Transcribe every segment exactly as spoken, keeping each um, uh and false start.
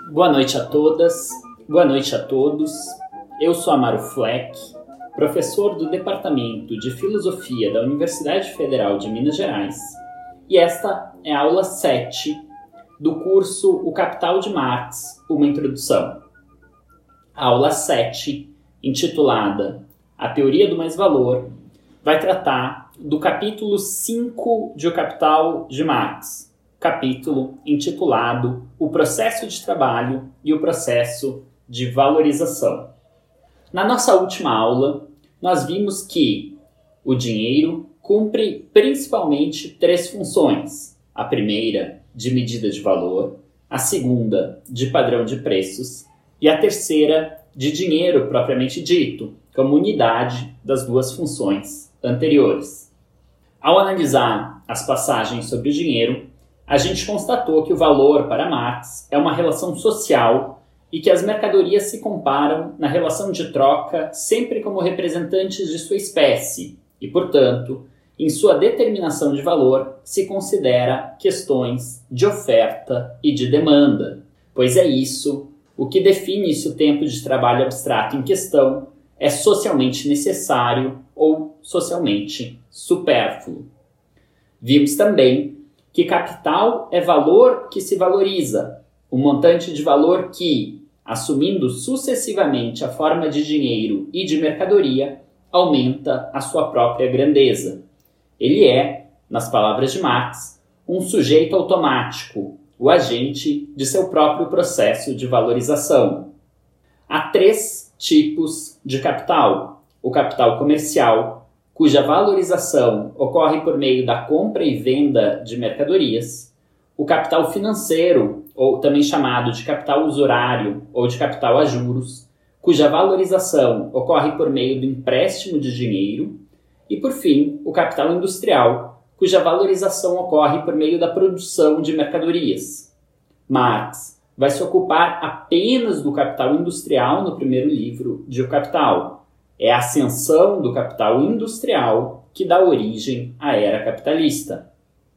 Boa noite a todas, boa noite a todos. Eu sou Amaro Fleck, professor do Departamento de Filosofia da Universidade Federal de Minas Gerais, e esta é a aula sete do curso O Capital de Marx, uma introdução. A aula sete, intitulada A Teoria do Mais-Valor, vai tratar do capítulo cinco de O Capital de Marx, capítulo intitulado O Processo de Trabalho e o Processo de Valorização. Na nossa última aula, nós vimos que o dinheiro cumpre principalmente três funções. A primeira, de medida de valor, a segunda, de padrão de preços, e a terceira, de dinheiro propriamente dito, como unidade das duas funções anteriores. Ao analisar as passagens sobre o dinheiro, a gente constatou que o valor para Marx é uma relação social e que as mercadorias se comparam na relação de troca sempre como representantes de sua espécie e, portanto, em sua determinação de valor se considera questões de oferta e de demanda, pois é isso o que define se o tempo de trabalho abstrato em questão é socialmente necessário ou socialmente supérfluo. Vimos também que capital é valor que se valoriza, um montante de valor que, assumindo sucessivamente a forma de dinheiro e de mercadoria, aumenta a sua própria grandeza. Ele é, nas palavras de Marx, um sujeito automático, o agente de seu próprio processo de valorização. Há três tipos de capital: o capital comercial, cuja valorização ocorre por meio da compra e venda de mercadorias, o capital financeiro, ou também chamado de capital usurário ou de capital a juros, cuja valorização ocorre por meio do empréstimo de dinheiro, e, por fim, o capital industrial, cuja valorização ocorre por meio da produção de mercadorias. Marx vai se ocupar apenas do capital industrial no primeiro livro de O Capital. É a ascensão do capital industrial que dá origem à era capitalista.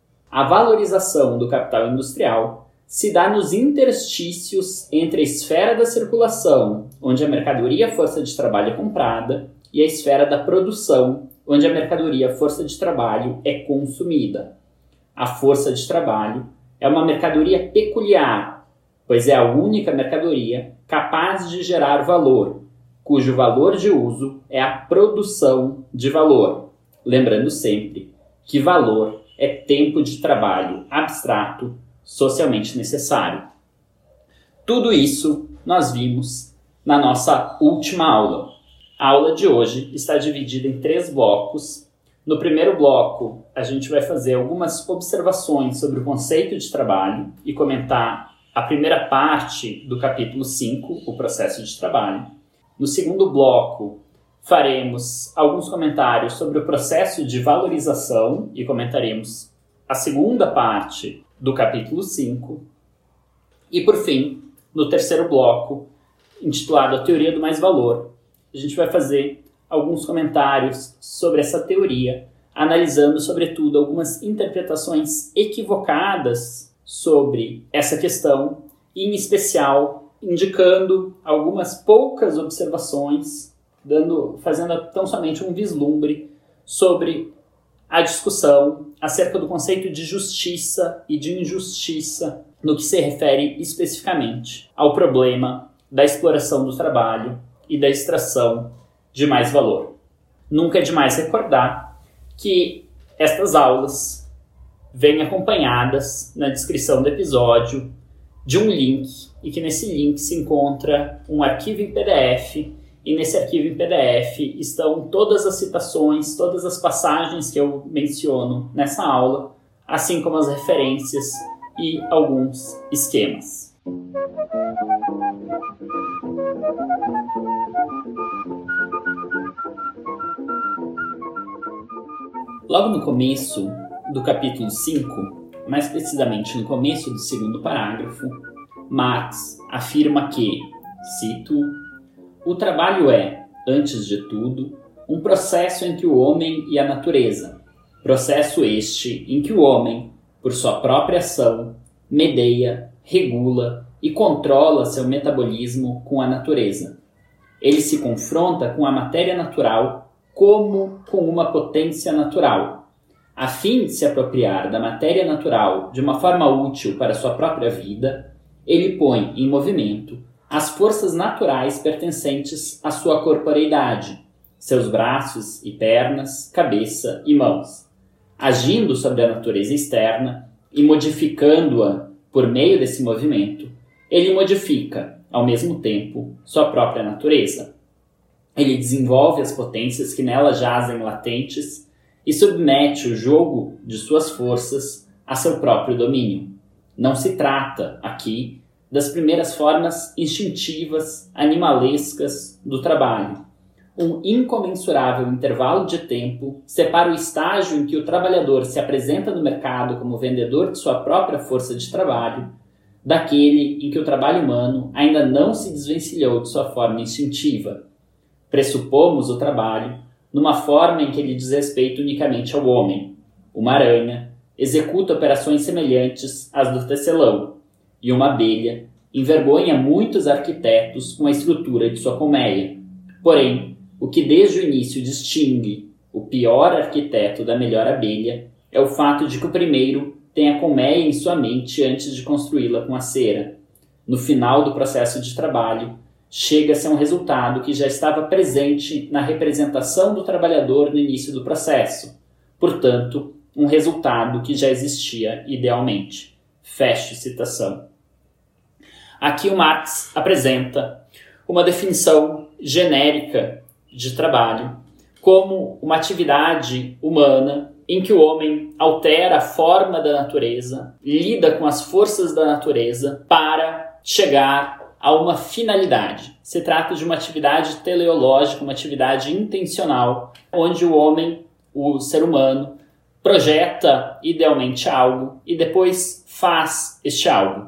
A valorização do capital industrial se dá nos interstícios entre a esfera da circulação, onde a mercadoria força de trabalho é comprada, e a esfera da produção, onde a mercadoria força de trabalho é consumida. A força de trabalho é uma mercadoria peculiar, pois é a única mercadoria capaz de gerar valor, cujo valor de uso é a produção de valor. Lembrando sempre que valor é tempo de trabalho abstrato socialmente necessário. Tudo isso nós vimos na nossa última aula. A aula de hoje está dividida em três blocos. No primeiro bloco, a gente vai fazer algumas observações sobre o conceito de trabalho e comentar a primeira parte do capítulo cinco, o processo de trabalho. No segundo bloco, faremos alguns comentários sobre o processo de valorização e comentaremos a segunda parte do capítulo cinco. E, por fim, no terceiro bloco, intitulado A Teoria do Mais-Valor, a gente vai fazer alguns comentários sobre essa teoria, analisando, sobretudo, algumas interpretações equivocadas sobre essa questão, e, em especial, indicando algumas poucas observações, dando, fazendo tão somente um vislumbre sobre a discussão acerca do conceito de justiça e de injustiça no que se refere especificamente ao problema da exploração do trabalho e da extração de mais valor. Nunca é demais recordar que estas aulas vêm acompanhadas na descrição do episódio de um link, e que nesse link se encontra um arquivo em P D F, e nesse arquivo em P D F estão todas as citações, todas as passagens que eu menciono nessa aula, assim como as referências e alguns esquemas. Logo no começo do capítulo cinco, mais precisamente no começo do segundo parágrafo, Marx afirma que, cito, o trabalho é, antes de tudo, um processo entre o homem e a natureza, processo este em que o homem, por sua própria ação, medeia, regula e controla seu metabolismo com a natureza. Ele se confronta com a matéria natural como com uma potência natural. A fim de se apropriar da matéria natural de uma forma útil para sua própria vida, ele põe em movimento as forças naturais pertencentes à sua corporeidade, seus braços e pernas, cabeça e mãos, agindo sobre a natureza externa e modificando-a por meio desse movimento. Ele modifica, ao mesmo tempo, sua própria natureza. Ele desenvolve as potências que nela jazem latentes e submete o jogo de suas forças a seu próprio domínio. Não se trata, aqui, das primeiras formas instintivas, animalescas do trabalho. Um incomensurável intervalo de tempo separa o estágio em que o trabalhador se apresenta no mercado como vendedor de sua própria força de trabalho daquele em que o trabalho humano ainda não se desvencilhou de sua forma instintiva. Pressupomos o trabalho numa forma em que ele diz respeito unicamente ao homem. Uma aranha executa operações semelhantes às do tecelão, e uma abelha envergonha muitos arquitetos com a estrutura de sua colmeia. Porém, o que desde o início distingue o pior arquiteto da melhor abelha é o fato de que o primeiro tem a colmeia em sua mente antes de construí-la com a cera. No final do processo de trabalho, chega-se a um resultado que já estava presente na representação do trabalhador no início do processo. Portanto, um resultado que já existia idealmente. Fecho citação. Aqui o Marx apresenta uma definição genérica de trabalho como uma atividade humana em que o homem altera a forma da natureza, lida com as forças da natureza para chegar a uma finalidade. Se trata de uma atividade teleológica, uma atividade intencional, onde o homem, o ser humano, projeta idealmente algo e depois faz este algo.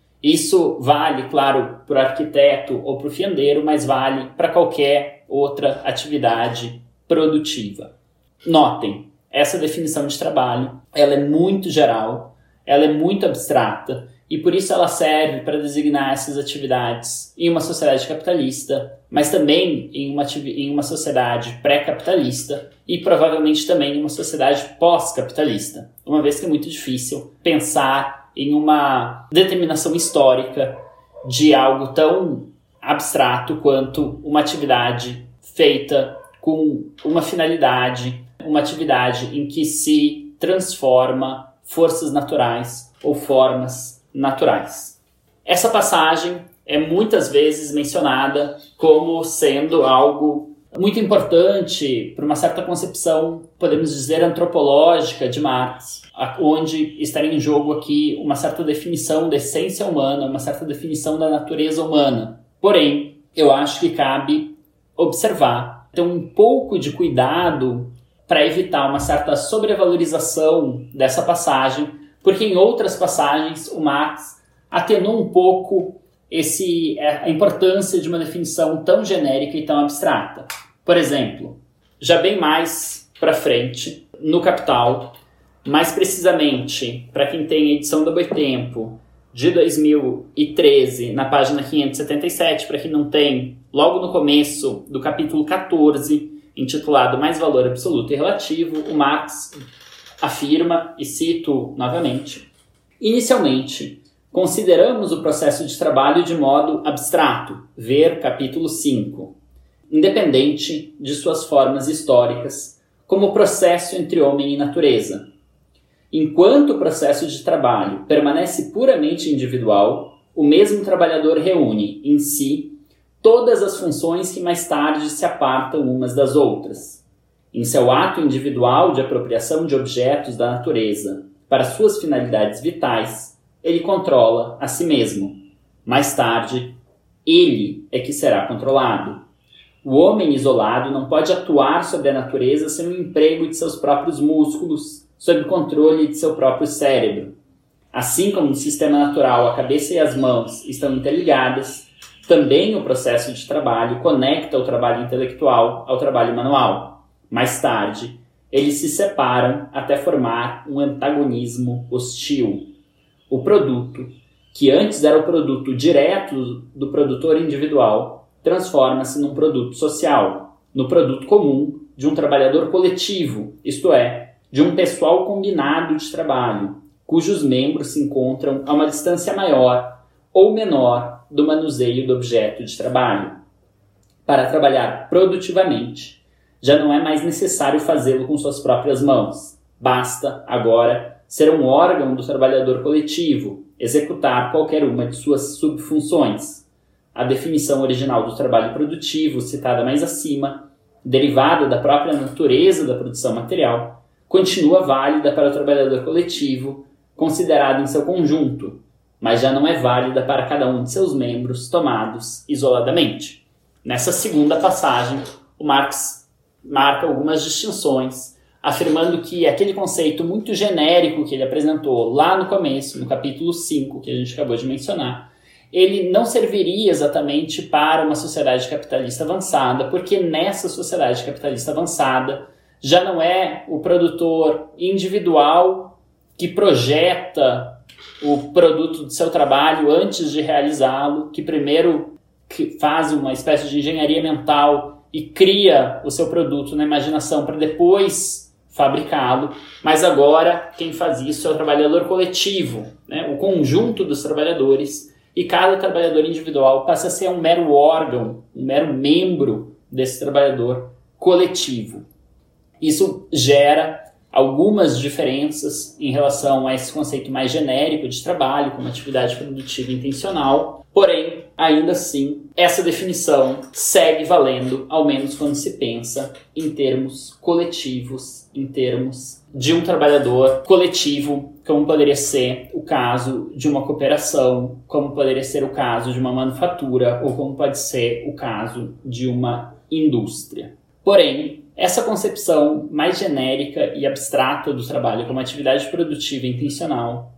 Isso vale, claro, para o arquiteto ou para o fiandeiro, mas vale para qualquer outra atividade produtiva. Notem, essa definição de trabalho, ela é muito geral, ela é muito abstrata e por isso ela serve para designar essas atividades em uma sociedade capitalista, mas também em uma, em uma sociedade pré-capitalista e provavelmente também em uma sociedade pós-capitalista, uma vez que é muito difícil pensar em uma determinação histórica de algo tão abstrato quanto uma atividade feita com uma finalidade, uma atividade em que se transforma forças naturais ou formas naturais. Essa passagem é muitas vezes mencionada como sendo algo muito importante para uma certa concepção, podemos dizer, antropológica de Marx, onde estaria em jogo aqui uma certa definição da essência humana, uma certa definição da natureza humana. Porém, eu acho que cabe observar, ter um pouco de cuidado para evitar uma certa sobrevalorização dessa passagem, porque em outras passagens o Marx atenuou um pouco esse, a importância de uma definição tão genérica e tão abstrata. Por exemplo, já bem mais para frente, no Capital, mais precisamente para quem tem a edição do Boitempo de dois mil e treze, na página quinhentos e setenta e sete, para quem não tem, logo no começo do capítulo quatorze, intitulado Mais Valor Absoluto e Relativo, o Marx afirma, e cito novamente, inicialmente, consideramos o processo de trabalho de modo abstrato, ver capítulo cinco, independente de suas formas históricas, como processo entre homem e natureza. Enquanto o processo de trabalho permanece puramente individual, o mesmo trabalhador reúne em si todas as funções que mais tarde se apartam umas das outras. Em seu ato individual de apropriação de objetos da natureza para suas finalidades vitais, ele controla a si mesmo. Mais tarde, ele é que será controlado. O homem isolado não pode atuar sobre a natureza sem o emprego de seus próprios músculos, sob o controle de seu próprio cérebro. Assim como no sistema natural a cabeça e as mãos estão interligadas, também o processo de trabalho conecta o trabalho intelectual ao trabalho manual. Mais tarde, eles se separam até formar um antagonismo hostil. O produto que antes era o produto direto do produtor individual, transforma-se num produto social, no produto comum de um trabalhador coletivo, isto é, de um pessoal combinado de trabalho, cujos membros se encontram a uma distância maior ou menor do manuseio do objeto de trabalho. Para trabalhar produtivamente, já não é mais necessário fazê-lo com suas próprias mãos. Basta, agora, ser um órgão do trabalhador coletivo, executar qualquer uma de suas subfunções. A definição original do trabalho produtivo, citada mais acima, derivada da própria natureza da produção material, continua válida para o trabalhador coletivo, considerado em seu conjunto, mas já não é válida para cada um de seus membros tomados isoladamente. Nessa segunda passagem, o Marx marca algumas distinções, afirmando que aquele conceito muito genérico que ele apresentou lá no começo, no capítulo cinco, que a gente acabou de mencionar, ele não serviria exatamente para uma sociedade capitalista avançada, porque nessa sociedade capitalista avançada já não é o produtor individual que projeta o produto do seu trabalho antes de realizá-lo, que primeiro faz uma espécie de engenharia mental e cria o seu produto na imaginação para depois fabricá-lo, mas agora quem faz isso é o trabalhador coletivo, né? O conjunto dos trabalhadores, e cada trabalhador individual passa a ser um mero órgão, um mero membro desse trabalhador coletivo. Isso gera algumas diferenças em relação a esse conceito mais genérico de trabalho como atividade produtiva intencional, porém, ainda assim, essa definição segue valendo, ao menos quando se pensa em termos coletivos, em termos de um trabalhador coletivo, como poderia ser o caso de uma cooperação, como poderia ser o caso de uma manufatura, ou como pode ser o caso de uma indústria. Porém, essa concepção mais genérica e abstrata do trabalho como atividade produtiva intencional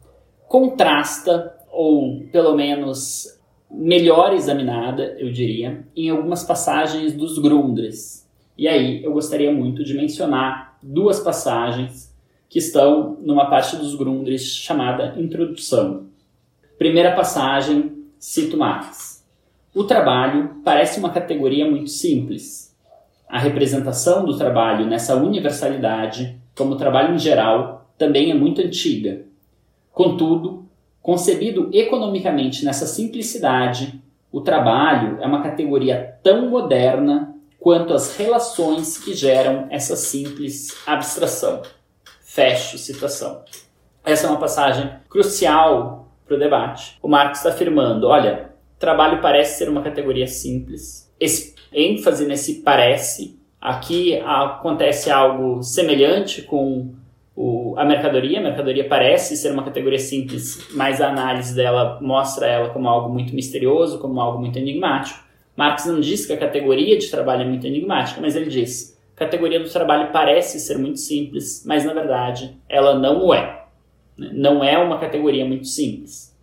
contrasta, ou pelo menos melhor examinada, eu diria, em algumas passagens dos Grundrisse. E aí eu gostaria muito de mencionar duas passagens que estão numa parte dos Grundrisse chamada Introdução. Primeira passagem, cito Marx. O trabalho parece uma categoria muito simples. A representação do trabalho nessa universalidade, como trabalho em geral, também é muito antiga. Contudo, concebido economicamente nessa simplicidade, o trabalho é uma categoria tão moderna quanto as relações que geram essa simples abstração. Fecho citação. Essa é uma passagem crucial para o debate. O Marx está afirmando, olha, trabalho parece ser uma categoria simples. Esse ênfase nesse parece. Aqui acontece algo semelhante com o, a mercadoria. A mercadoria parece ser uma categoria simples, mas a análise dela mostra ela como algo muito misterioso, como algo muito enigmático. Marx não diz que a categoria de trabalho é muito enigmática, mas ele diz a categoria do trabalho parece ser muito simples, mas na verdade ela não o é. Não é uma categoria muito simples.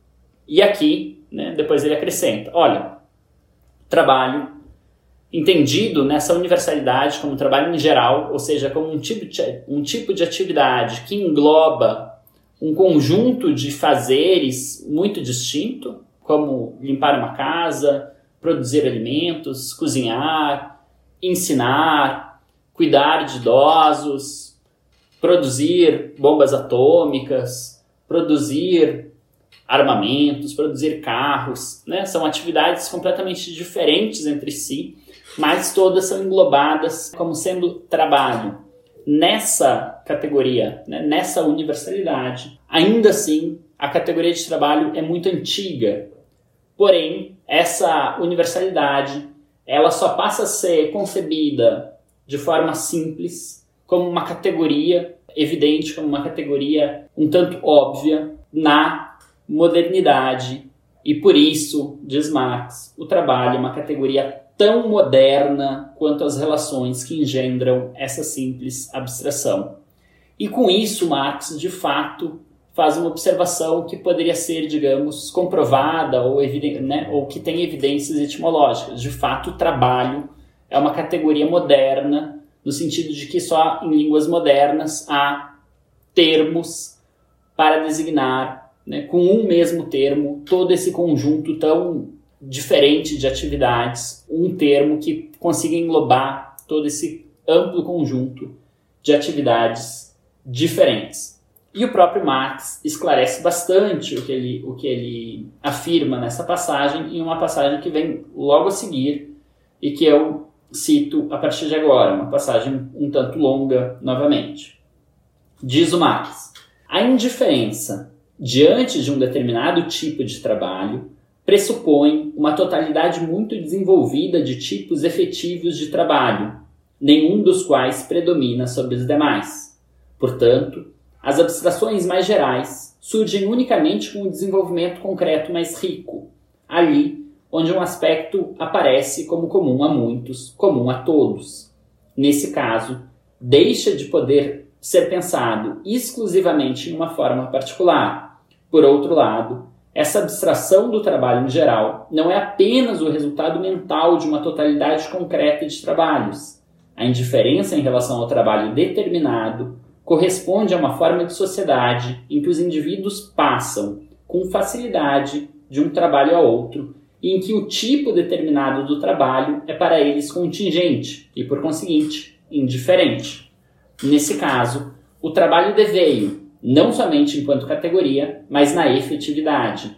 E aqui, né, depois ele acrescenta, olha, trabalho entendido nessa universalidade como trabalho em geral, ou seja, como um tipo de, um tipo de atividade que engloba um conjunto de fazeres muito distinto, como limpar uma casa, produzir alimentos, cozinhar, ensinar, cuidar de idosos, produzir bombas atômicas, produzir armamentos, produzir carros, né? São atividades completamente diferentes entre si, mas todas são englobadas como sendo trabalho. Nessa categoria, né? Nessa universalidade, ainda assim, a categoria de trabalho é muito antiga. Porém, essa universalidade, ela só passa a ser concebida de forma simples, como uma categoria evidente, como uma categoria um tanto óbvia na modernidade. E por isso, diz Marx, o trabalho é uma categoria tão moderna quanto as relações que engendram essa simples abstração. E com isso, Marx, de fato, faz uma observação que poderia ser, digamos, comprovada ou, eviden- né, ou que tem evidências etimológicas. De fato, o trabalho é uma categoria moderna, no sentido de que só em línguas modernas há termos para designar né, com um mesmo termo, todo esse conjunto tão diferente de atividades, um termo que consiga englobar todo esse amplo conjunto de atividades diferentes. E o próprio Marx esclarece bastante o que ele, o que ele afirma nessa passagem, em uma passagem que vem logo a seguir e que eu cito a partir de agora, uma passagem um tanto longa novamente. Diz o Marx: a indiferença diante de um determinado tipo de trabalho pressupõe uma totalidade muito desenvolvida de tipos efetivos de trabalho, nenhum dos quais predomina sobre os demais. Portanto, as abstrações mais gerais surgem unicamente com um desenvolvimento concreto mais rico, ali onde um aspecto aparece como comum a muitos, comum a todos. Nesse caso, deixa de poder ser pensado exclusivamente em uma forma particular. Por outro lado, essa abstração do trabalho em geral não é apenas o resultado mental de uma totalidade concreta de trabalhos. A indiferença em relação ao trabalho determinado corresponde a uma forma de sociedade em que os indivíduos passam com facilidade de um trabalho a outro e em que o tipo determinado do trabalho é para eles contingente e, por conseguinte, indiferente. Nesse caso, o trabalho deveio, não somente enquanto categoria, mas na efetividade,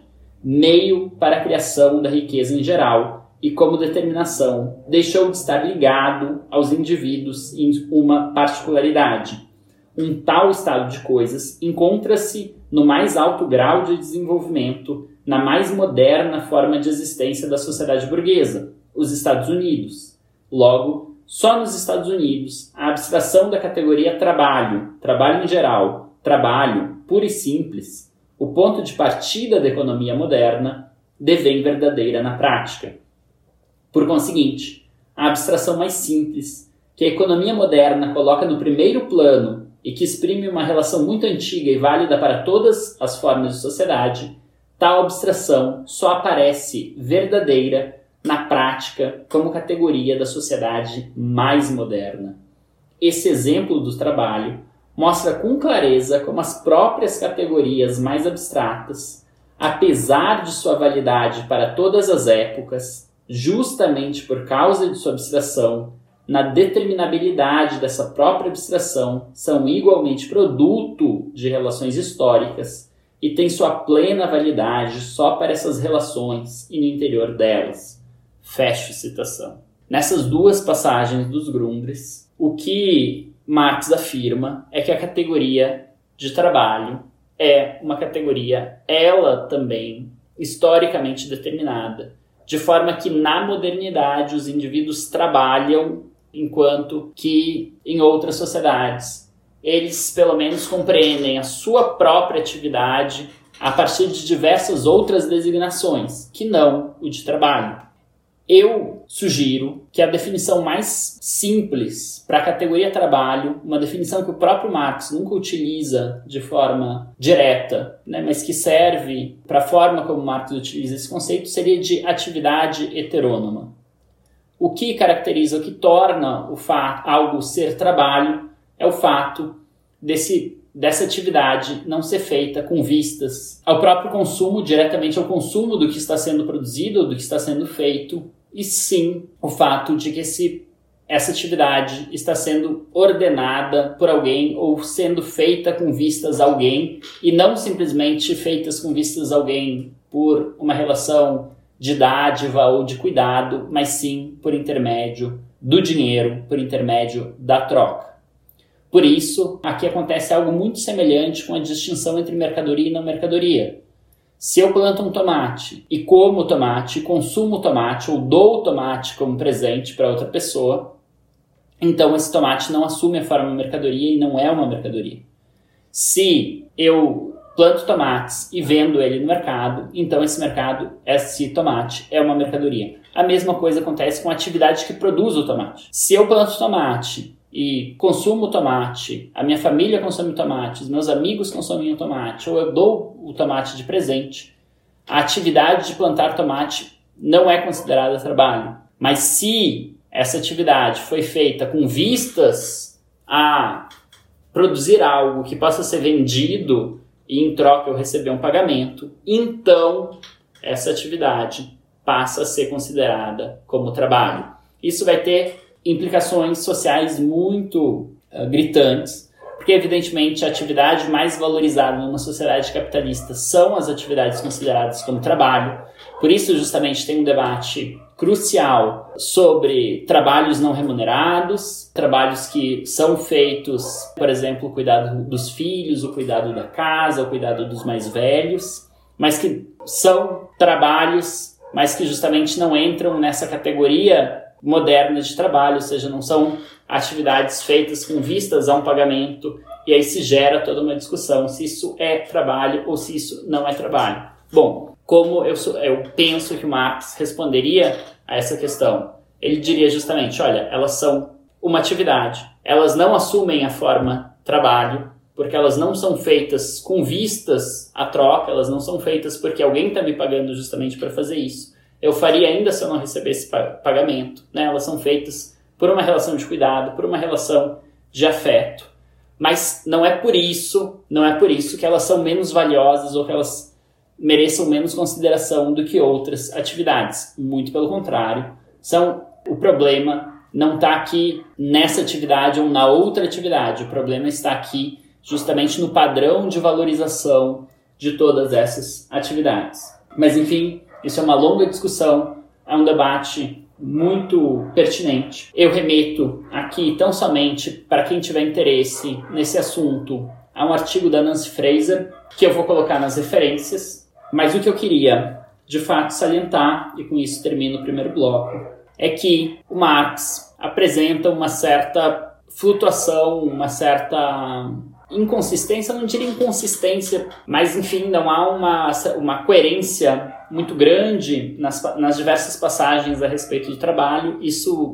meio para a criação da riqueza em geral e, como determinação, deixou de estar ligado aos indivíduos em uma particularidade. Um tal estado de coisas encontra-se no mais alto grau de desenvolvimento, na mais moderna forma de existência da sociedade burguesa, os Estados Unidos. Logo, só nos Estados Unidos, a abstração da categoria trabalho, trabalho em geral, trabalho, puro e simples, o ponto de partida da economia moderna, devém verdadeira na prática. Por conseguinte, a abstração mais simples, que a economia moderna coloca no primeiro plano e que exprime uma relação muito antiga e válida para todas as formas de sociedade, tal abstração só aparece verdadeira na prática como categoria da sociedade mais moderna. Esse exemplo do trabalho mostra com clareza como as próprias categorias mais abstratas, apesar de sua validade para todas as épocas, justamente por causa de sua abstração, na determinabilidade dessa própria abstração, são igualmente produto de relações históricas e têm sua plena validade só para essas relações e no interior delas. Fecho citação. Nessas duas passagens dos Grundrisse, o que Marx afirma é que a categoria de trabalho é uma categoria, ela também, historicamente determinada, de forma que na modernidade os indivíduos trabalham, enquanto que em outras sociedades eles pelo menos compreendem a sua própria atividade a partir de diversas outras designações, que não o de trabalho. Eu sugiro que a definição mais simples para a categoria trabalho, uma definição que o próprio Marx nunca utiliza de forma direta, né, mas que serve para a forma como Marx utiliza esse conceito, seria de atividade heterônoma. O que caracteriza, o que torna o fato, algo ser trabalho é o fato desse, dessa atividade não ser feita com vistas ao próprio consumo, diretamente ao consumo do que está sendo produzido ou do que está sendo feito, e sim o fato de que esse, essa atividade está sendo ordenada por alguém ou sendo feita com vistas a alguém e não simplesmente feitas com vistas a alguém por uma relação de dádiva ou de cuidado, mas sim por intermédio do dinheiro, por intermédio da troca. Por isso, aqui acontece algo muito semelhante com a distinção entre mercadoria e não mercadoria. Se eu planto um tomate e como o tomate, consumo o tomate ou dou o tomate como presente para outra pessoa, então esse tomate não assume a forma de mercadoria e não é uma mercadoria. Se eu planto tomates e vendo ele no mercado, então esse mercado, esse tomate é uma mercadoria. A mesma coisa acontece com a atividade que produz o tomate. Se eu planto tomate e consumo o tomate, a minha família consome tomate, os meus amigos consomem o tomate, ou eu dou o tomate de presente, a atividade de plantar tomate não é considerada trabalho. Mas se essa atividade foi feita com vistas a produzir algo que possa ser vendido e em troca eu receber um pagamento, então essa atividade passa a ser considerada como trabalho. Isso vai ter implicações sociais muito uh, gritantes, porque evidentemente a atividade mais valorizada numa sociedade capitalista são as atividades consideradas como trabalho. Por isso justamente tem um debate crucial sobre trabalhos não remunerados, trabalhos que são feitos, por exemplo, o cuidado dos filhos, o cuidado da casa, o cuidado dos mais velhos, mas que são trabalhos, mas que justamente não entram nessa categoria moderna de trabalho, ou seja, não são atividades feitas com vistas a um pagamento, e aí se gera toda uma discussão se isso é trabalho ou se isso não é trabalho. Bom, como eu, sou, eu penso que o Marx responderia a essa questão? Ele diria justamente, olha, elas são uma atividade, elas não assumem a forma trabalho, porque elas não são feitas com vistas à troca, elas não são feitas porque alguém está me pagando justamente para fazer isso. Eu faria ainda se eu não recebesse pagamento, né? Elas são feitas por uma relação de cuidado, por uma relação de afeto. Mas não é por isso, não é por isso que elas são menos valiosas ou que elas mereçam menos consideração do que outras atividades. Muito pelo contrário, são, o problema não está aqui nessa atividade ou na outra atividade. O problema está aqui justamente no padrão de valorização de todas essas atividades. Mas enfim, isso é uma longa discussão, é um debate muito pertinente. Eu remeto aqui tão somente para quem tiver interesse nesse assunto a um artigo da Nancy Fraser, que eu vou colocar nas referências, mas o que eu queria de fato salientar, e com isso termino o primeiro bloco, é que o Marx apresenta uma certa flutuação, uma certa inconsistência, não diria inconsistência, mas enfim, não há uma, uma coerência muito grande nas, nas diversas passagens a respeito do trabalho. Isso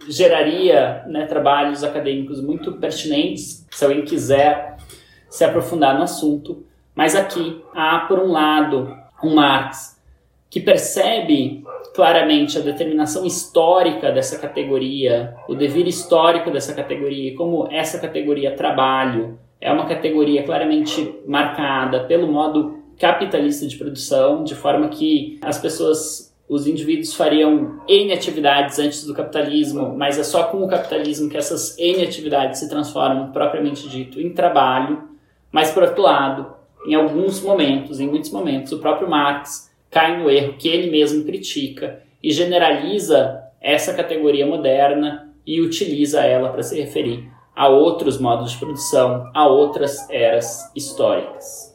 geraria, né, trabalhos acadêmicos muito pertinentes, se alguém quiser se aprofundar no assunto. Mas aqui há, por um lado, um Marx que percebe claramente a determinação histórica dessa categoria, o devir histórico dessa categoria, como essa categoria trabalho é uma categoria claramente marcada pelo modo capitalista de produção, de forma que as pessoas, os indivíduos fariam N atividades antes do capitalismo, mas é só com o capitalismo que essas N atividades se transformam, propriamente dito, em trabalho. Mas, por outro lado, em alguns momentos, em muitos momentos, o próprio Marx cai no erro que ele mesmo critica e generaliza essa categoria moderna e utiliza ela para se referir a outros modos de produção, a outras eras históricas.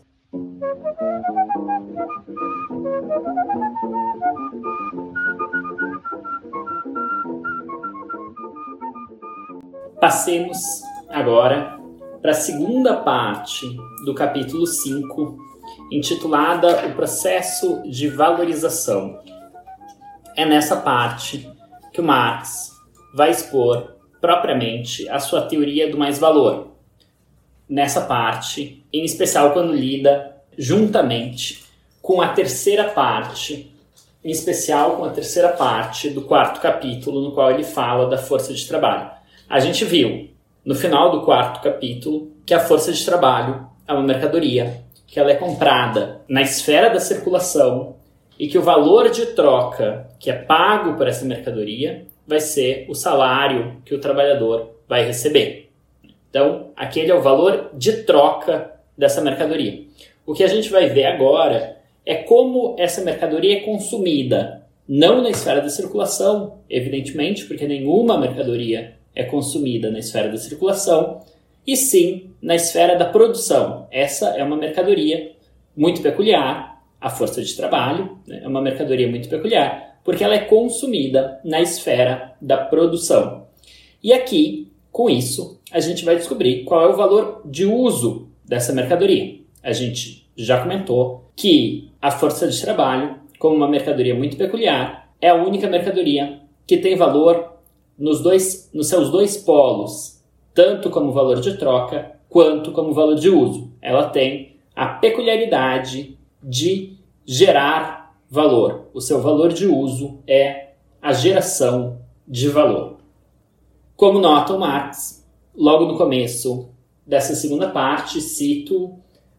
Passemos agora para a segunda parte do capítulo cinco, intitulada O Processo de Valorização. É nessa parte que o Marx vai expor propriamente a sua teoria do mais-valor. Nessa parte, em especial quando lida juntamente com a terceira parte, em especial com a terceira parte do quarto capítulo, no qual ele fala da força de trabalho. A gente viu, no final do quarto capítulo, que a força de trabalho é uma mercadoria, que ela é comprada na esfera da circulação e que o valor de troca que é pago por essa mercadoria vai ser o salário que o trabalhador vai receber. Então, aquele é o valor de troca dessa mercadoria. O que a gente vai ver agora é como essa mercadoria é consumida, não na esfera da circulação, evidentemente, porque nenhuma mercadoria é consumida na esfera da circulação, e sim na esfera da produção. Essa é uma mercadoria muito peculiar, a força de trabalho, né, é uma mercadoria muito peculiar, porque ela é consumida na esfera da produção. E aqui, com isso, a gente vai descobrir qual é o valor de uso dessa mercadoria. A gente já comentou que a força de trabalho, como uma mercadoria muito peculiar, é a única mercadoria que tem valor nos, dois, nos seus dois polos, tanto como valor de troca, quanto como valor de uso. Ela tem a peculiaridade de gerar valor. O seu valor de uso é a geração de valor. Como nota o Marx, logo no começo dessa segunda parte, cito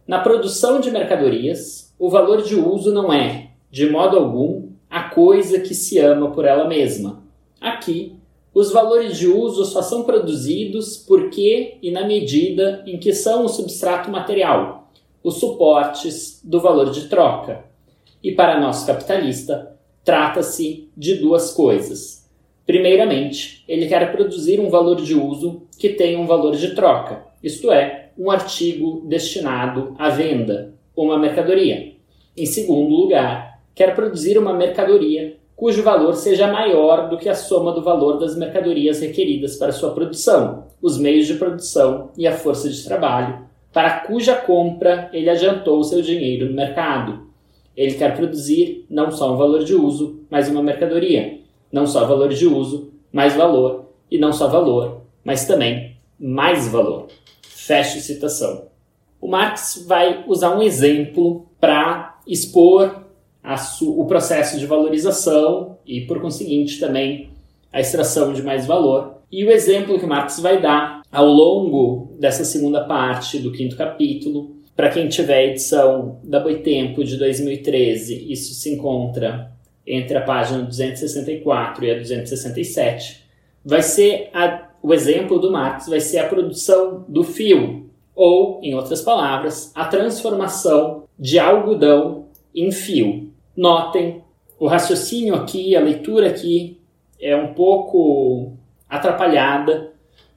Na produção de mercadorias, o valor de uso não é, de modo algum, a coisa que se ama por ela mesma. Aqui, os valores de uso só são produzidos porque e na medida em que são o substrato material, os suportes do valor de troca. E para nosso capitalista, trata-se de duas coisas. Primeiramente, ele quer produzir um valor de uso que tenha um valor de troca, isto é, um artigo destinado à venda, uma mercadoria. Em segundo lugar, quer produzir uma mercadoria cujo valor seja maior do que a soma do valor das mercadorias requeridas para sua produção, os meios de produção e a força de trabalho, para cuja compra ele adiantou o seu dinheiro no mercado. Ele quer produzir não só um valor de uso, mas uma mercadoria. Não só valor de uso, mais valor, e não só valor, mas também mais valor. Fecha citação. O Marx vai usar um exemplo para expor a su- o processo de valorização e, por conseguinte, também a extração de mais valor. E o exemplo que o Marx vai dar ao longo dessa segunda parte do quinto capítulo, para quem tiver a edição da Boitempo de dois mil e treze, isso se encontra entre a página duzentos e sessenta e quatro e a duzentos e sessenta e sete, vai ser a, o exemplo do Marx vai ser a produção do fio, ou, em outras palavras, a transformação de algodão em fio. Notem, o raciocínio aqui, a leitura aqui é um pouco atrapalhada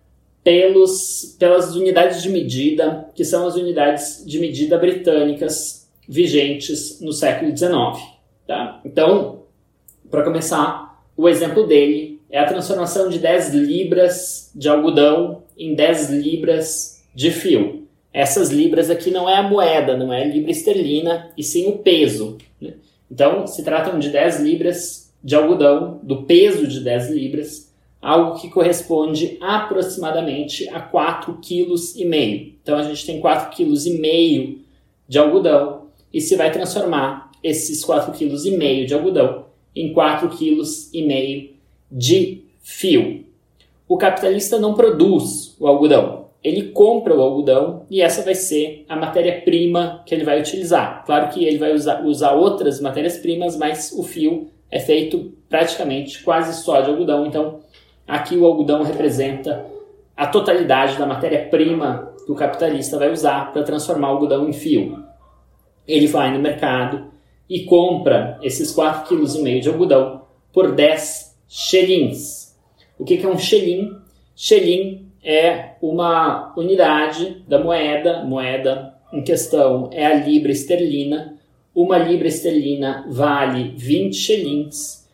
pelos, pelas unidades de medida, que são as unidades de medida britânicas vigentes no século dezenove. Tá? Então, para começar, o exemplo dele é a transformação de dez libras de algodão em dez libras de fio. Essas libras aqui não é a moeda, não é a libra esterlina, e sim o peso. Né? Então, se tratam de dez libras de algodão, do peso de dez libras, algo que corresponde aproximadamente a quatro vírgula cinco quilos. Então, a gente tem quatro vírgula cinco quilos de algodão, e se vai transformar esses quatro vírgula cinco quilos de algodão em quatro vírgula cinco quilos de fio. O capitalista não produz o algodão, ele compra o algodão e essa vai ser a matéria-prima que ele vai utilizar. Claro que ele vai usar, usar outras matérias-primas, mas o fio é feito praticamente quase só de algodão, então aqui o algodão representa a totalidade da matéria-prima que o capitalista vai usar para transformar o algodão em fio. Ele vai no mercado e compra esses quatro vírgula cinco quilos de algodão por dez xelins. O que é um xelin? Xelin é uma unidade da moeda, moeda em questão é a libra esterlina. Uma libra esterlina vale vinte xelins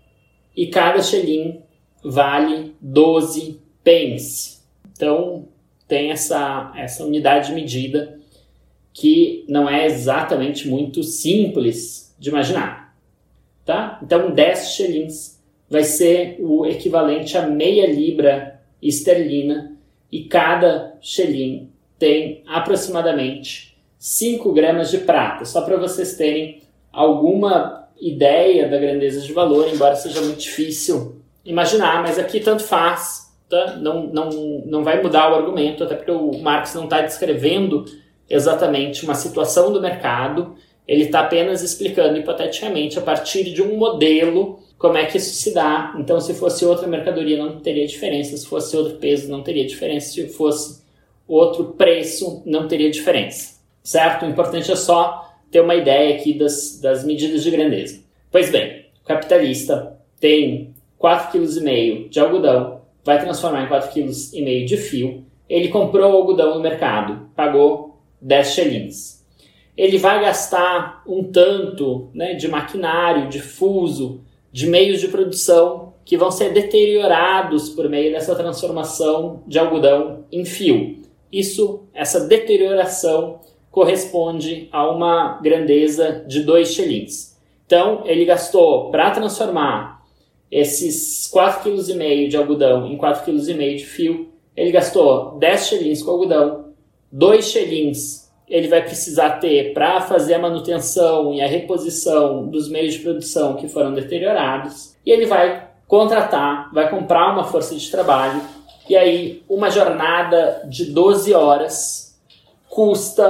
e cada xelin vale doze pence. Então tem essa, essa unidade de medida que não é exatamente muito simples de imaginar. Tá? Então dez xelins vai ser o equivalente a meia libra esterlina e cada xelin tem aproximadamente cinco gramas de prata. Só para vocês terem alguma ideia da grandeza de valor, embora seja muito difícil imaginar, mas aqui tanto faz, tá? não, não, não vai mudar o argumento, até porque o Marx não está descrevendo exatamente uma situação do mercado, ele está apenas explicando hipoteticamente a partir de um modelo como é que isso se dá. Então, se fosse outra mercadoria não teria diferença, se fosse outro peso não teria diferença, se fosse outro preço não teria diferença, certo? O importante é só ter uma ideia aqui das, das medidas de grandeza. Pois bem, o capitalista tem quatro vírgula cinco quilos de algodão, vai transformar em quatro vírgula cinco de fio, ele comprou o algodão no mercado, pagou dez xelins. Ele vai gastar um tanto, né, de maquinário, de fuso, de meios de produção que vão ser deteriorados por meio dessa transformação de algodão em fio. Isso, essa deterioração corresponde a uma grandeza de dois xelins. Então, ele gastou para transformar esses quatro vírgula cinco quilos de algodão em quatro vírgula cinco quilos de fio, ele gastou dez xelins com algodão, dois xelins ele vai precisar ter para fazer a manutenção e a reposição dos meios de produção que foram deteriorados, e ele vai contratar, vai comprar uma força de trabalho, e aí uma jornada de doze horas custa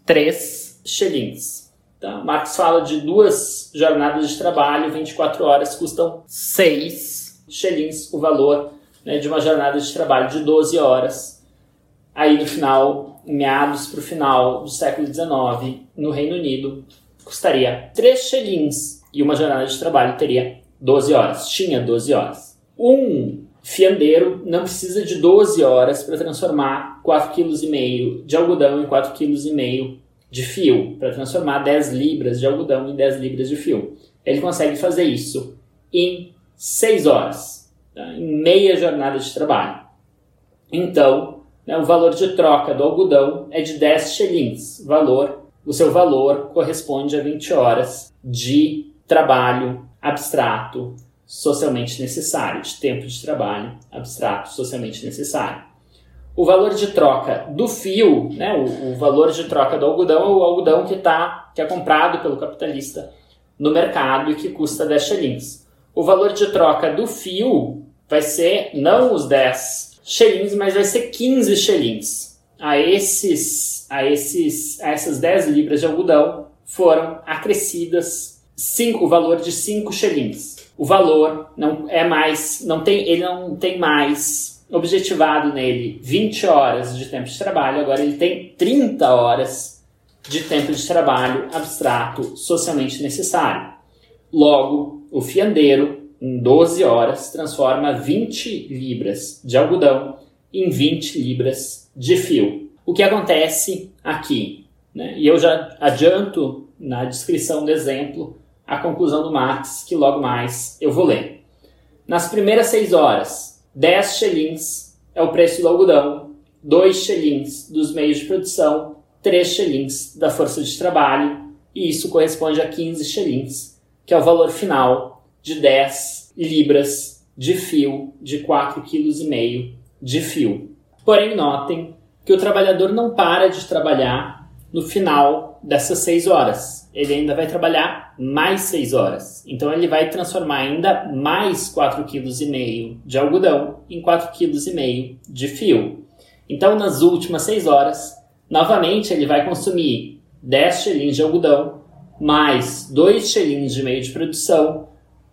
três shillings. Então, Marx fala de duas jornadas de trabalho, vinte e quatro horas, custam seis shillings o valor, né, de uma jornada de trabalho de doze horas. Aí no final, em meados para o final do século dezenove, no Reino Unido, custaria três shillings e uma jornada de trabalho teria doze horas, tinha doze horas. Um fiandeiro não precisa de doze horas para transformar quatro vírgula cinco quilos de algodão em quatro vírgula cinco quilos de fio, para transformar dez libras de algodão em dez libras de fio. Ele consegue fazer isso em seis horas, tá? Em meia jornada de trabalho. Então, né, o valor de troca do algodão é de dez shillings. Valor, o seu valor corresponde a vinte horas de trabalho abstrato, socialmente necessário, de tempo de trabalho abstrato, socialmente necessário. O valor de troca do fio, né, o, o valor de troca do algodão é o algodão que, tá, que é comprado pelo capitalista no mercado e que custa dez shillings. O valor de troca do fio vai ser não os dez shillings, mas vai ser quinze shillings. A, esses, a, esses, a essas dez libras de algodão foram acrescidas cinco, o valor de cinco shillings. O valor não é mais, não tem, ele não tem mais objetivado nele vinte horas de tempo de trabalho, agora ele tem trinta horas de tempo de trabalho abstrato socialmente necessário. Logo, o fiandeiro, em doze horas, transforma vinte libras de algodão em vinte libras de fio. O que acontece aqui, né? E eu já adianto na descrição do exemplo a conclusão do Marx, que logo mais eu vou ler. Nas primeiras seis horas, dez shillings é o preço do algodão, dois shillings dos meios de produção, três shillings da força de trabalho, e isso corresponde a quinze shillings, que é o valor final de dez libras de fio, de quatro vírgula cinco quilos de fio. Porém, notem que o trabalhador não para de trabalhar no final dessas seis horas. Ele ainda vai trabalhar mais seis horas. Então, ele vai transformar ainda mais quatro vírgula cinco quilos de algodão em quatro vírgula cinco quilos de fio. Então, nas últimas seis horas, novamente, ele vai consumir dez shillings de algodão, mais dois shillings de meio de produção,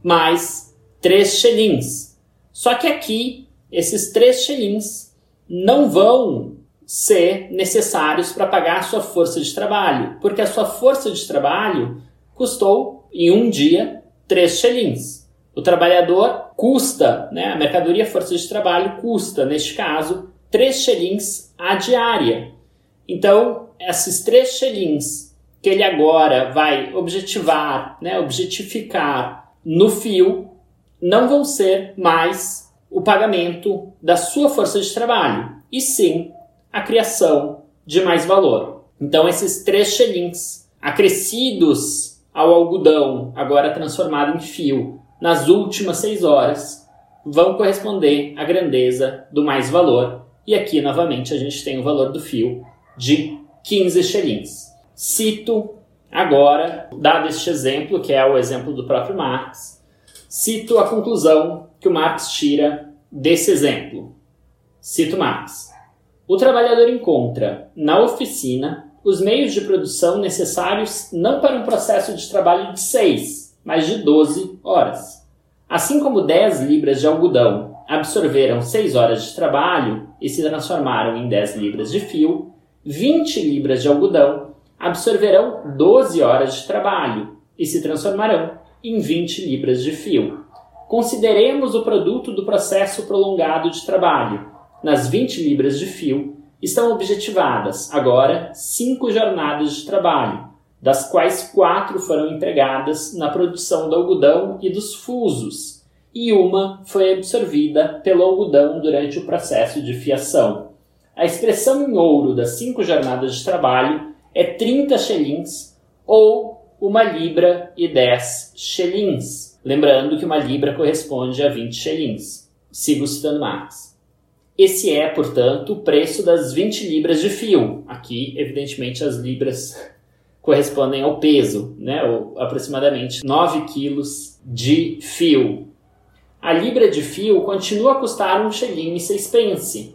mais três shillings. Só que aqui, esses três shillings não vão ser necessários para pagar a sua força de trabalho, porque a sua força de trabalho custou, em um dia, três shillings. O trabalhador custa, né, a mercadoria força de trabalho custa, neste caso, três shillings a diária. Então, esses três shillings que ele agora vai objetivar, né, objetificar no fio, não vão ser mais o pagamento da sua força de trabalho, e sim a criação de mais valor. Então, esses três shillings acrescidos ao algodão, agora transformado em fio, nas últimas seis horas, vão corresponder à grandeza do mais valor. E aqui, novamente, a gente tem o valor do fio de quinze shillings. Cito agora, dado este exemplo, que é o exemplo do próprio Marx, cito a conclusão que o Marx tira desse exemplo. Cito Marx. O trabalhador encontra, na oficina, os meios de produção necessários não para um processo de trabalho de seis, mas de doze horas. Assim como dez libras de algodão absorveram seis horas de trabalho e se transformaram em dez libras de fio, vinte libras de algodão absorverão doze horas de trabalho e se transformarão em vinte libras de fio. Consideremos o produto do processo prolongado de trabalho. Nas vinte libras de fio, estão objetivadas, agora, cinco jornadas de trabalho, das quais quatro foram empregadas na produção do algodão e dos fusos, e uma foi absorvida pelo algodão durante o processo de fiação. A expressão em ouro das cinco jornadas de trabalho é trinta shillings ou uma libra e dez shillings. Lembrando que uma libra corresponde a vinte shillings. Sigo citando Marx. Esse é, portanto, o preço das vinte libras de fio. Aqui, evidentemente, as libras correspondem ao peso, né? Ou, aproximadamente nove quilos de fio. A libra de fio continua a custar um shilling e seis pence,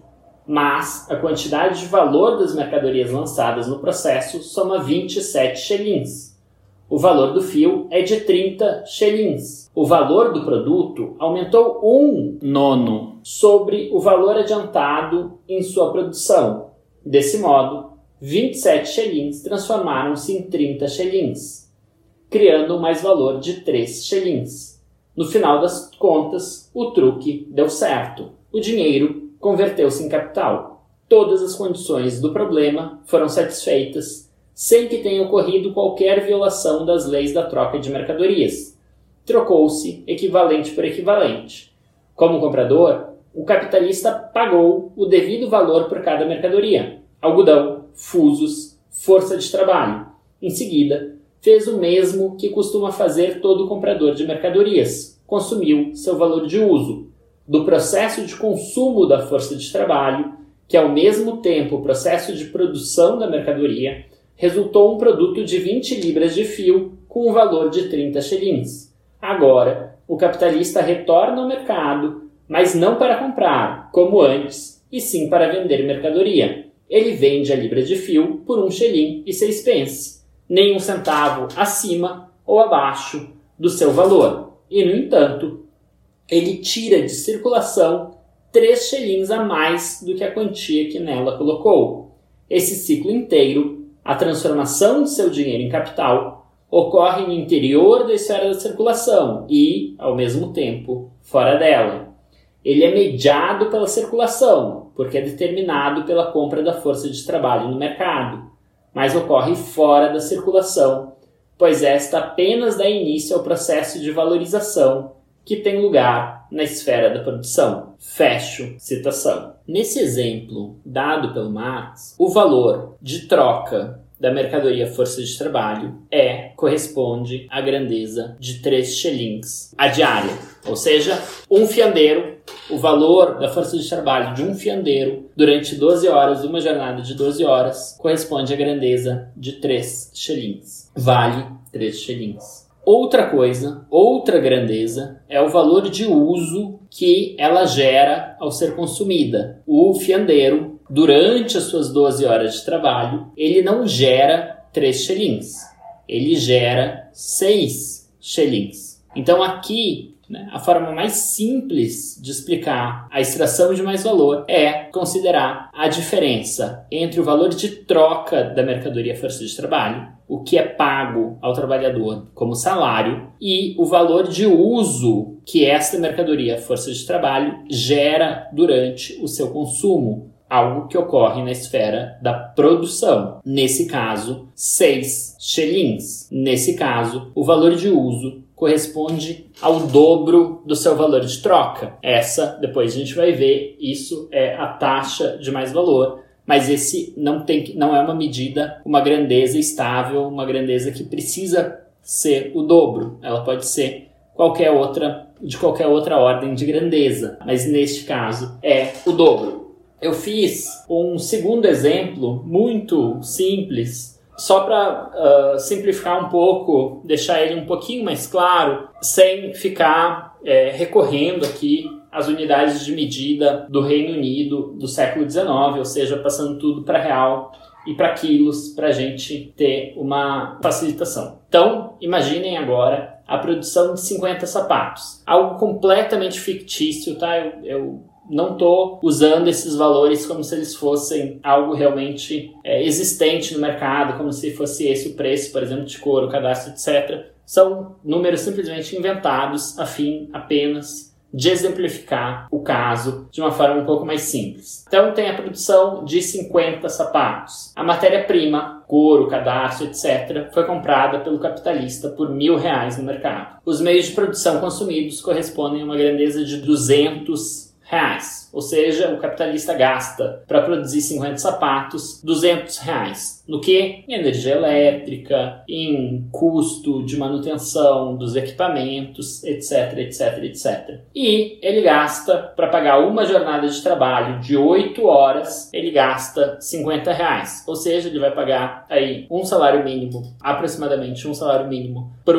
mas a quantidade de valor das mercadorias lançadas no processo soma vinte e sete shillings. O valor do fio é de trinta shillings. O valor do produto aumentou um nono sobre o valor adiantado em sua produção. Desse modo, vinte e sete shillings transformaram-se em trinta shillings, criando um mais valor de três shillings. No final das contas, o truque deu certo. O dinheiro converteu-se em capital. Todas as condições do problema foram satisfeitas, sem que tenha ocorrido qualquer violação das leis da troca de mercadorias. Trocou-se equivalente por equivalente. Como comprador, o capitalista pagou o devido valor por cada mercadoria: algodão, fusos, força de trabalho. Em seguida, fez o mesmo que costuma fazer todo comprador de mercadorias: consumiu seu valor de uso. Do processo de consumo da força de trabalho, que é ao mesmo tempo o processo de produção da mercadoria, resultou um produto de vinte libras de fio com um valor de trinta shillings. Agora, o capitalista retorna ao mercado, mas não para comprar, como antes, e sim para vender mercadoria. Ele vende a libra de fio por um shilling e seis pence, nem um centavo acima ou abaixo do seu valor. E, no entanto, ele tira de circulação três shillings a mais do que a quantia que nela colocou. Esse ciclo inteiro, a transformação de seu dinheiro em capital, ocorre no interior da esfera da circulação e, ao mesmo tempo, fora dela. Ele é mediado pela circulação, porque é determinado pela compra da força de trabalho no mercado, mas ocorre fora da circulação, pois esta apenas dá início ao processo de valorização que tem lugar na esfera da produção. Fecho citação. Nesse exemplo dado pelo Marx, o valor de troca da mercadoria força de trabalho é, corresponde à grandeza de três shillings a diária. Ou seja, um fiandeiro, o valor da força de trabalho de um fiandeiro durante doze horas, uma jornada de doze horas, corresponde à grandeza de três shillings. Vale três shillings. Outra coisa, outra grandeza, é o valor de uso que ela gera ao ser consumida. O fiandeiro, durante as suas doze horas de trabalho, ele não gera três shillings, ele gera seis shillings. Então aqui, né, a forma mais simples de explicar a extração de mais valor é considerar a diferença entre o valor de troca da mercadoria força de trabalho, o que é pago ao trabalhador como salário, e o valor de uso que esta mercadoria força de trabalho gera durante o seu consumo, algo que ocorre na esfera da produção. Nesse caso, seis shillings. Nesse caso, o valor de uso corresponde ao dobro do seu valor de troca. Essa, depois a gente vai ver, isso é a taxa de mais valor, mas esse não, tem, não é uma medida, uma grandeza estável, uma grandeza que precisa ser o dobro. Ela pode ser qualquer outra, de qualquer outra ordem de grandeza, mas neste caso é o dobro. Eu fiz um segundo exemplo muito simples, só para uh, simplificar um pouco, deixar ele um pouquinho mais claro, sem ficar é, recorrendo aqui às unidades de medida do Reino Unido do século dezenove, ou seja, passando tudo para real e para quilos, para a gente ter uma facilitação. Então, imaginem agora a produção de cinquenta sapatos. Algo completamente fictício, tá? Eu... eu não estou usando esses valores como se eles fossem algo realmente é, existente no mercado, como se fosse esse o preço, por exemplo, de couro, cadastro, etcétera. São números simplesmente inventados a fim apenas de exemplificar o caso de uma forma um pouco mais simples. Então tem a produção de cinquenta sapatos. A matéria-prima, couro, cadastro, etcétera, foi comprada pelo capitalista por mil reais no mercado. Os meios de produção consumidos correspondem a uma grandeza de duzentos reais, ou seja, o capitalista gasta para produzir cinquenta sapatos duzentos reais. No que? Em energia elétrica, em custo de manutenção dos equipamentos, etc, etc, etcétera. E ele gasta, para pagar uma jornada de trabalho de oito horas, ele gasta cinquenta reais. Ou seja, ele vai pagar aí um salário mínimo, aproximadamente um salário mínimo, para o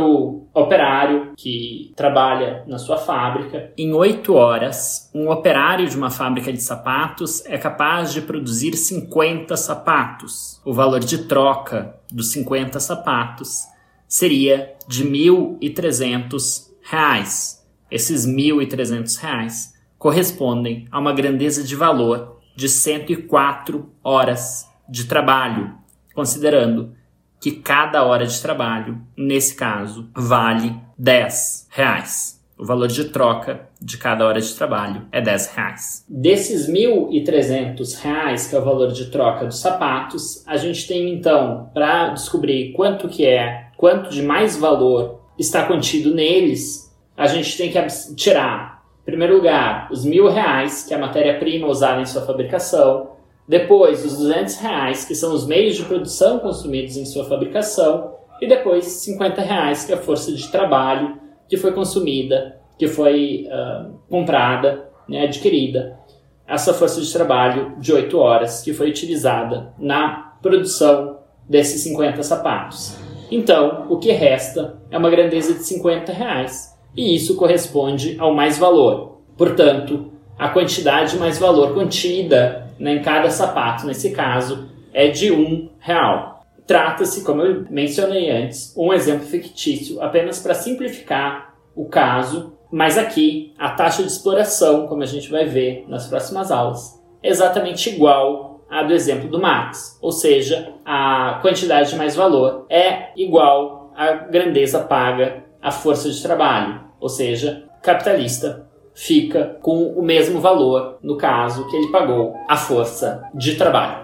operário que trabalha na sua fábrica. Em oito horas, um operário de uma fábrica de sapatos é capaz de produzir cinquenta sapatos. O valor de troca dos cinquenta sapatos seria de mil e trezentos reais. Esses mil e trezentos reais correspondem a uma grandeza de valor de cento e quatro horas de trabalho, considerando que cada hora de trabalho, nesse caso, vale dez reais. O valor de troca de cada hora de trabalho é dez reais. Desses mil e trezentos reais, que é o valor de troca dos sapatos, a gente tem então, para descobrir quanto que é, quanto de mais valor está contido neles, a gente tem que tirar, em primeiro lugar, os mil reais, que é a matéria-prima usada em sua fabricação, depois os duzentos reais, que são os meios de produção consumidos em sua fabricação, e depois cinquenta reais, que é a força de trabalho que foi consumida, que foi uh, comprada, né, adquirida. Essa força de trabalho de oito horas que foi utilizada na produção desses cinquenta sapatos. Então, o que resta é uma grandeza de cinquenta reais, e isso corresponde ao mais valor. Portanto, a quantidade mais valor contida em cada sapato, nesse caso, é de um real. Trata-se, como eu mencionei antes, um exemplo fictício apenas para simplificar o caso, mas aqui a taxa de exploração, como a gente vai ver nas próximas aulas, é exatamente igual à do exemplo do Marx, ou seja, a quantidade de mais valor é igual à grandeza paga à força de trabalho, ou seja, capitalista fica com o mesmo valor, no caso, que ele pagou a força de trabalho.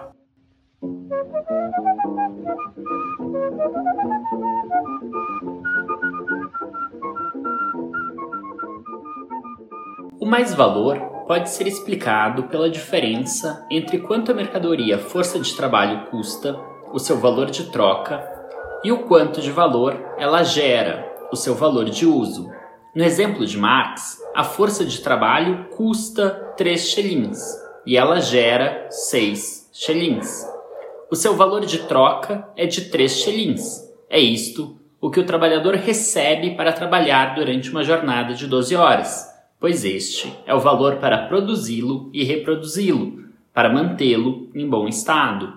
O mais-valor pode ser explicado pela diferença entre quanto a mercadoria força de trabalho custa, o seu valor de troca, e o quanto de valor ela gera, o seu valor de uso. No exemplo de Marx, a força de trabalho custa três xelins e ela gera seis xelins. O seu valor de troca é de três xelins. É isto o que o trabalhador recebe para trabalhar durante uma jornada de doze horas, pois este é o valor para produzi-lo e reproduzi-lo, para mantê-lo em bom estado.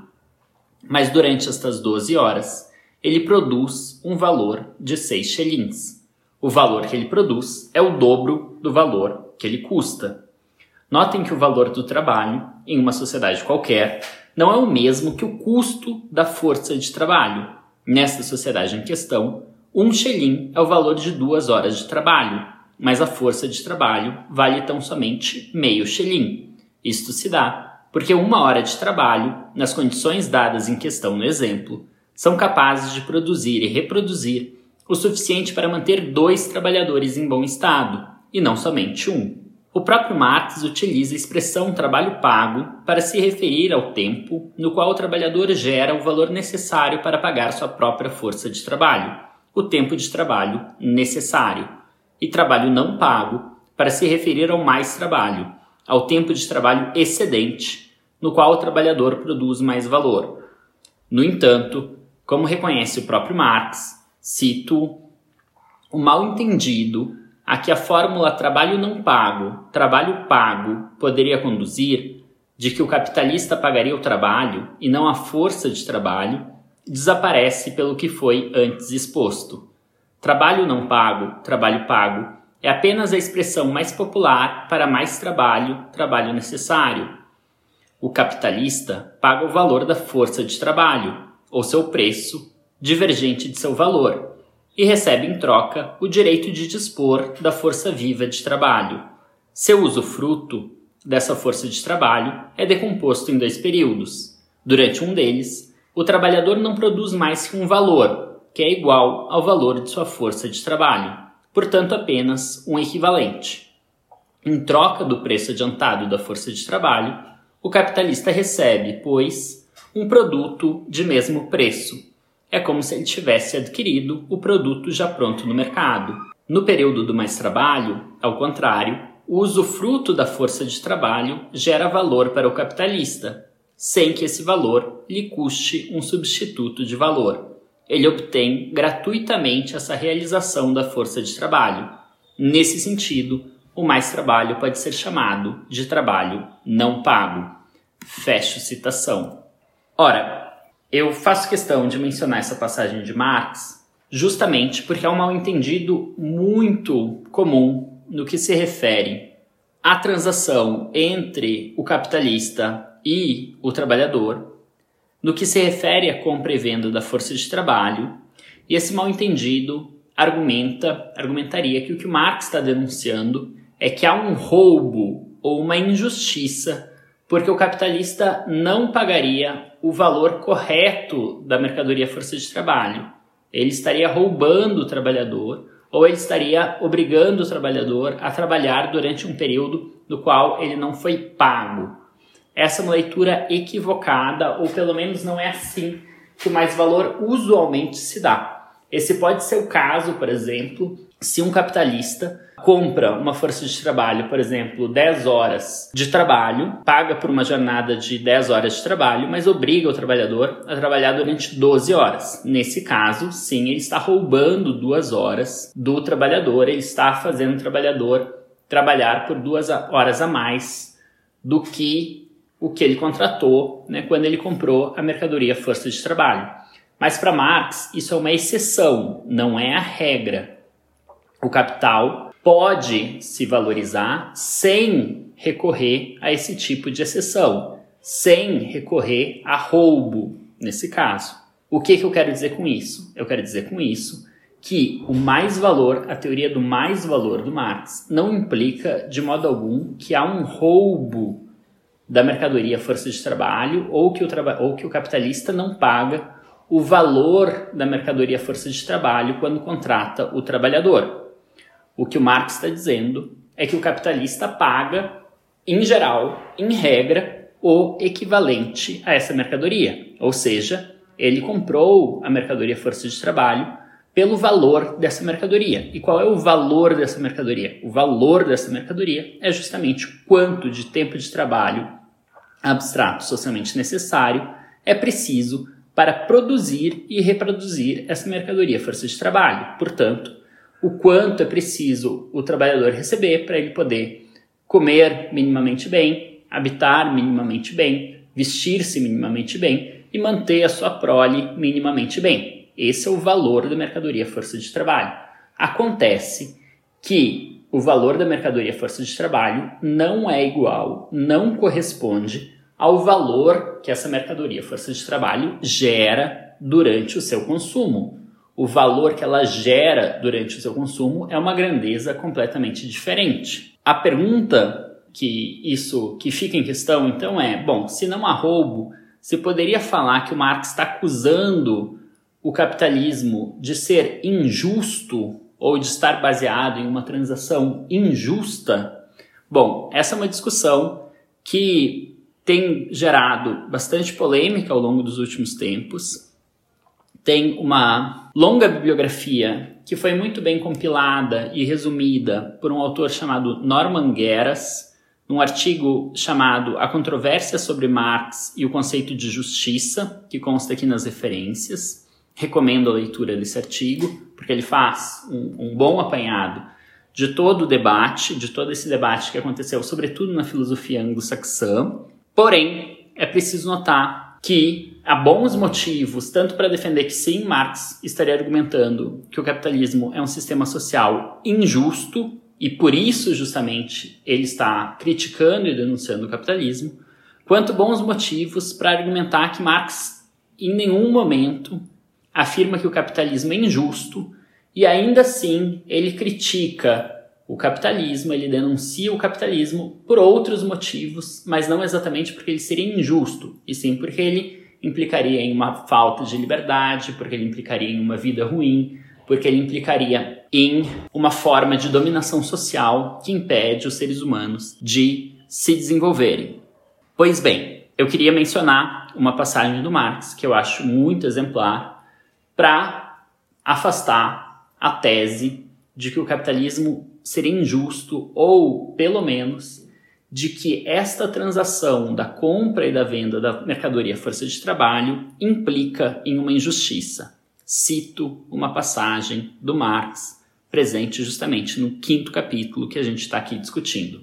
Mas durante estas doze horas, ele produz um valor de seis xelins. O valor que ele produz é o dobro do valor que ele custa. Notem que o valor do trabalho, em uma sociedade qualquer, não é o mesmo que o custo da força de trabalho. Nesta sociedade em questão, um xelin é o valor de duas horas de trabalho, mas a força de trabalho vale tão somente meio xelin. Isto se dá porque uma hora de trabalho, nas condições dadas em questão no exemplo, são capazes de produzir e reproduzir o suficiente para manter dois trabalhadores em bom estado, e não somente um. O próprio Marx utiliza a expressão trabalho pago para se referir ao tempo no qual o trabalhador gera o valor necessário para pagar sua própria força de trabalho, o tempo de trabalho necessário, e trabalho não pago para se referir ao mais trabalho, ao tempo de trabalho excedente, no qual o trabalhador produz mais valor. No entanto, como reconhece o próprio Marx, cito o mal-entendido a que a fórmula trabalho não pago, trabalho pago poderia conduzir, de que o capitalista pagaria o trabalho e não a força de trabalho, desaparece pelo que foi antes exposto. Trabalho não pago, trabalho pago, é apenas a expressão mais popular para mais trabalho, trabalho necessário. O capitalista paga o valor da força de trabalho, ou seu preço, divergente de seu valor, e recebe em troca o direito de dispor da força viva de trabalho. Seu usufruto dessa força de trabalho é decomposto em dois períodos. Durante um deles, o trabalhador não produz mais que um valor, que é igual ao valor de sua força de trabalho, portanto apenas um equivalente. Em troca do preço adiantado da força de trabalho, o capitalista recebe, pois, um produto de mesmo preço. É como se ele tivesse adquirido o produto já pronto no mercado. No período do mais trabalho, ao contrário, o usufruto da força de trabalho gera valor para o capitalista, sem que esse valor lhe custe um substituto de valor. ele obtém gratuitamente essa realização da força de trabalho. Nesse sentido, o mais trabalho pode ser chamado de trabalho não pago. Fecho citação. Ora, eu faço questão de mencionar essa passagem de Marx justamente porque é um mal-entendido muito comum no que se refere à transação entre o capitalista e o trabalhador, no que se refere à compra e venda da força de trabalho, e esse mal-entendido argumenta, argumentaria que o que Marx está denunciando é que há um roubo ou uma injustiça porque o capitalista não pagaria o valor correto da mercadoria força de trabalho. Ele estaria roubando o trabalhador ou ele estaria obrigando o trabalhador a trabalhar durante um período no qual ele não foi pago. Essa é uma leitura equivocada, ou pelo menos não é assim que o mais-valor usualmente se dá. Esse pode ser o caso, por exemplo, se um capitalista compra uma força de trabalho, por exemplo, dez horas de trabalho, paga por uma jornada de dez horas de trabalho, mas obriga o trabalhador a trabalhar durante doze horas. Nesse caso, sim, ele está roubando duas horas do trabalhador, ele está fazendo o trabalhador trabalhar por duas horas a mais do que o que ele contratou, né, quando ele comprou a mercadoria força de trabalho. Mas para Marx, isso é uma exceção, não é a regra. O capital pode se valorizar sem recorrer a esse tipo de exceção, sem recorrer a roubo, nesse caso. O que, que eu quero dizer com isso? Eu quero dizer com isso que o mais-valor, a teoria do mais-valor do Marx, não implica de modo algum que há um roubo da mercadoria força de trabalho ou que o, traba- ou que o capitalista não paga o valor da mercadoria força de trabalho quando contrata o trabalhador. O que o Marx está dizendo é que o capitalista paga, em geral, em regra, o equivalente a essa mercadoria. Ou seja, ele comprou a mercadoria força de trabalho pelo valor dessa mercadoria. E qual é o valor dessa mercadoria? O valor dessa mercadoria é justamente o quanto de tempo de trabalho abstrato socialmente necessário é preciso para produzir e reproduzir essa mercadoria força de trabalho. Portanto, o quanto é preciso o trabalhador receber para ele poder comer minimamente bem, habitar minimamente bem, vestir-se minimamente bem e manter a sua prole minimamente bem. Esse é o valor da mercadoria força de trabalho. Acontece que o valor da mercadoria força de trabalho não é igual, não corresponde ao valor que essa mercadoria força de trabalho gera durante o seu consumo. O valor que ela gera durante o seu consumo é uma grandeza completamente diferente. A pergunta que isso que fica em questão, então, é, bom, se não há roubo, se poderia falar que o Marx está acusando o capitalismo de ser injusto ou de estar baseado em uma transação injusta? Bom, essa é uma discussão que tem gerado bastante polêmica ao longo dos últimos tempos. Tem uma longa bibliografia que foi muito bem compilada e resumida por um autor chamado Norman Gueras, num artigo chamado A Controvérsia sobre Marx e o Conceito de Justiça, que consta aqui nas referências. Recomendo a leitura desse artigo, porque ele faz um, um bom apanhado de todo o debate, de todo esse debate que aconteceu, sobretudo na filosofia anglo-saxã. Porém, é preciso notar que há bons motivos, tanto para defender que sim, Marx estaria argumentando que o capitalismo é um sistema social injusto, e por isso, justamente, ele está criticando e denunciando o capitalismo, quanto bons motivos para argumentar que Marx, em nenhum momento, afirma que o capitalismo é injusto, e ainda assim ele critica o capitalismo, ele denuncia o capitalismo por outros motivos, mas não exatamente porque ele seria injusto, e sim porque ele implicaria em uma falta de liberdade, porque ele implicaria em uma vida ruim, porque ele implicaria em uma forma de dominação social que impede os seres humanos de se desenvolverem. Pois bem, eu queria mencionar uma passagem do Marx que eu acho muito exemplar para afastar a tese de que o capitalismo seria injusto ou, pelo menos, de que esta transação da compra e da venda da mercadoria força de trabalho implica em uma injustiça. cito uma passagem do Marx presente justamente no quinto capítulo que a gente está aqui discutindo.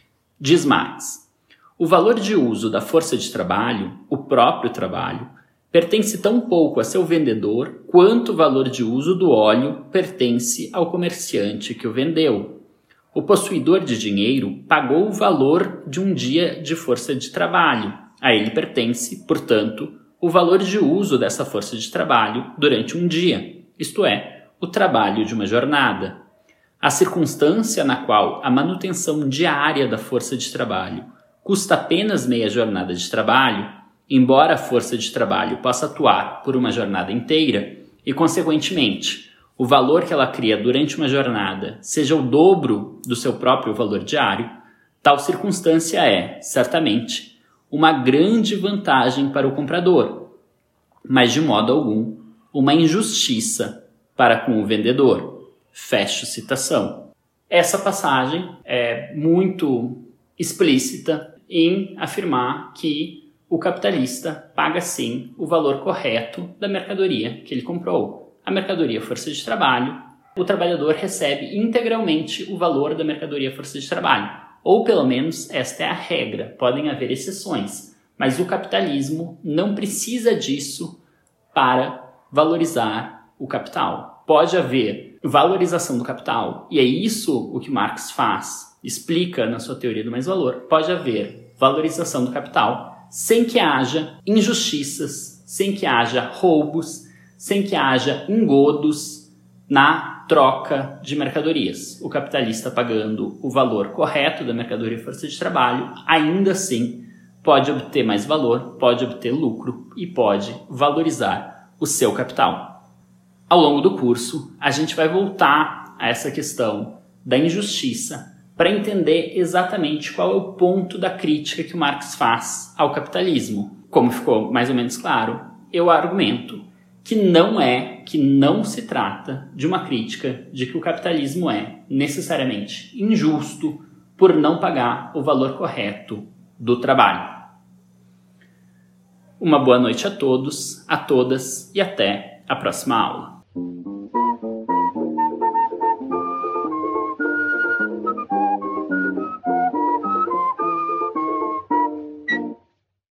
Diz Marx: o valor de uso da força de trabalho, o próprio trabalho, pertence tão pouco a seu vendedor quanto o valor de uso do óleo pertence ao comerciante que o vendeu. O possuidor de dinheiro pagou o valor de um dia de força de trabalho. A ele pertence, portanto, o valor de uso dessa força de trabalho durante um dia, isto é, o trabalho de uma jornada. A circunstância na qual a manutenção diária da força de trabalho custa apenas meia jornada de trabalho, embora a força de trabalho possa atuar por uma jornada inteira e, consequentemente, o valor que ela cria durante uma jornada seja o dobro do seu próprio valor diário, tal circunstância é, certamente, uma grande vantagem para o comprador, mas de modo algum uma injustiça para com o vendedor. Fecho citação. Essa passagem é muito explícita em afirmar que o capitalista paga sim o valor correto da mercadoria que ele comprou. A mercadoria força de trabalho, o trabalhador recebe integralmente o valor da mercadoria força de trabalho. Ou pelo menos esta é a regra, podem haver exceções, mas o capitalismo não precisa disso para valorizar o capital. Pode haver valorização do capital, e é isso o que Marx faz, explica na sua teoria do mais-valor. Pode haver valorização do capital sem que haja injustiças, sem que haja roubos, sem que haja engodos na troca de mercadorias. O capitalista pagando o valor correto da mercadoria força de trabalho, ainda assim pode obter mais valor, pode obter lucro e pode valorizar o seu capital. Ao longo do curso, a gente vai voltar a essa questão da injustiça para entender exatamente qual é o ponto da crítica que o Marx faz ao capitalismo. Como ficou mais ou menos claro, eu argumento que não é, que não se trata de uma crítica de que o capitalismo é necessariamente injusto por não pagar o valor correto do trabalho. Uma boa noite a todos, a todas e até a próxima aula.